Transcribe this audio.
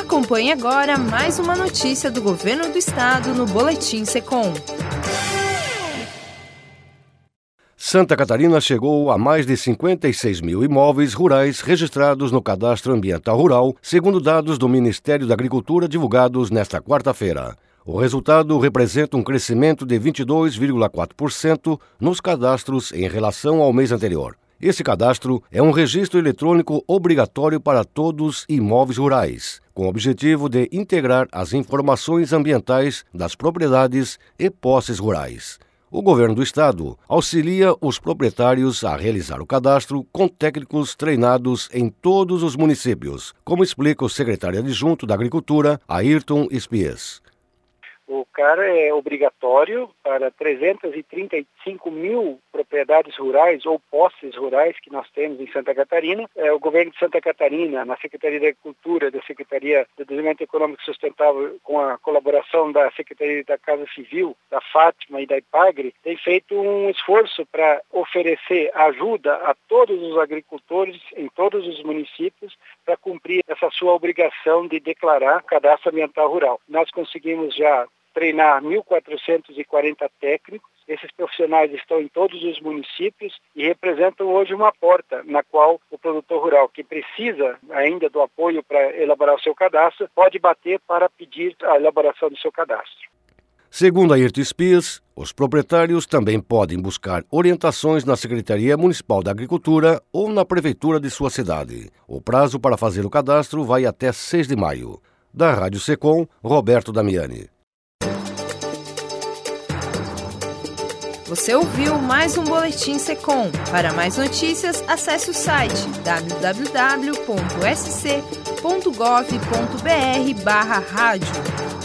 Acompanhe agora mais uma notícia do Governo do Estado no Boletim Secom. Santa Catarina chegou a mais de 56 mil imóveis rurais registrados no Cadastro Ambiental Rural, segundo dados do Ministério da Agricultura divulgados nesta quarta-feira. O resultado representa um crescimento de 22,4% nos cadastros em relação ao mês anterior. Esse cadastro é um registro eletrônico obrigatório para todos imóveis rurais, com o objetivo de integrar as informações ambientais das propriedades e posses rurais. O Governo do Estado auxilia os proprietários a realizar o cadastro com técnicos treinados em todos os municípios, como explica o secretário adjunto da Agricultura, Ayrton Espies. O CAR é obrigatório para 335 mil propriedades rurais ou posses rurais que nós temos em Santa Catarina. O governo de Santa Catarina, na Secretaria da Agricultura, da Secretaria de Desenvolvimento Econômico Sustentável, com a colaboração da Secretaria da Casa Civil, da Fátima e da IPAGRE, tem feito um esforço para oferecer ajuda a todos os agricultores em todos os municípios para cumprir essa sua obrigação de declarar cadastro ambiental rural. Nós conseguimos já treinar 1.440 técnicos. Esses profissionais estão em todos os municípios e representam hoje uma porta na qual o produtor rural que precisa ainda do apoio para elaborar o seu cadastro pode bater para pedir a elaboração do seu cadastro. Segundo Ayrton Espies, os proprietários também podem buscar orientações na Secretaria Municipal da Agricultura ou na Prefeitura de sua cidade. O prazo para fazer o cadastro vai até 6 de maio. Da Rádio Secom, Roberto Damiani. Você ouviu mais um Boletim Secom. Para mais notícias, acesse o site www.sc.gov.br/rádio.